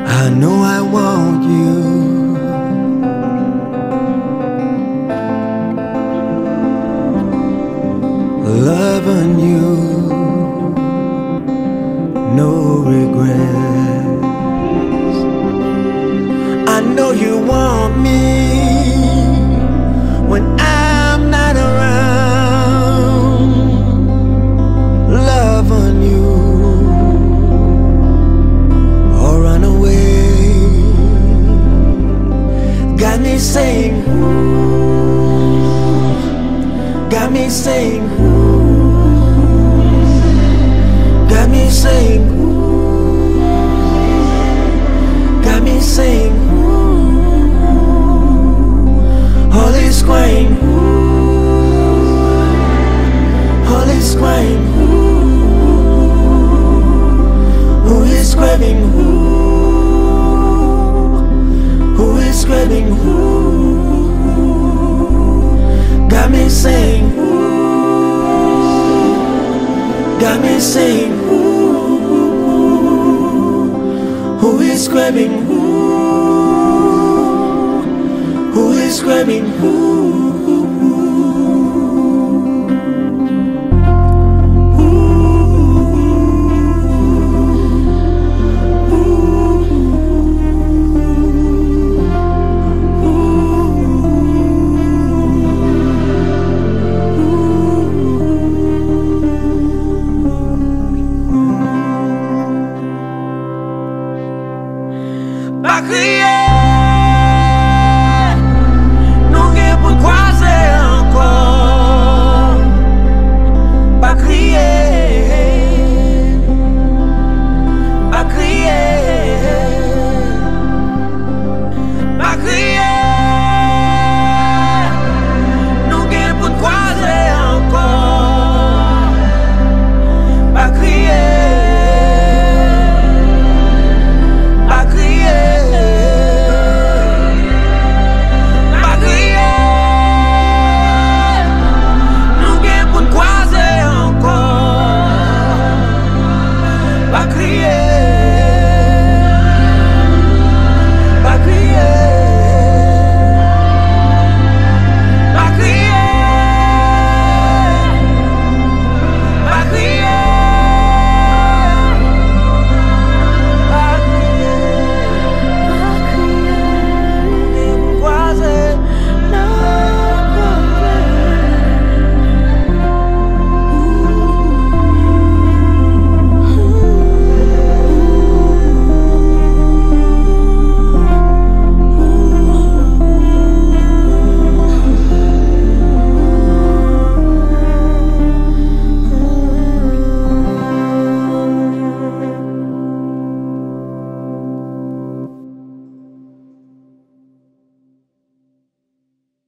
I know I want you. Loving you, no regrets. I know you want me when I'm not around. Loving you or run away. Got me saying, got me saying, got me saying, got me saying, holy scream, holy scream, who is screaming, who is screaming, got me saying, got me saying, who is screaming, who is screaming, I create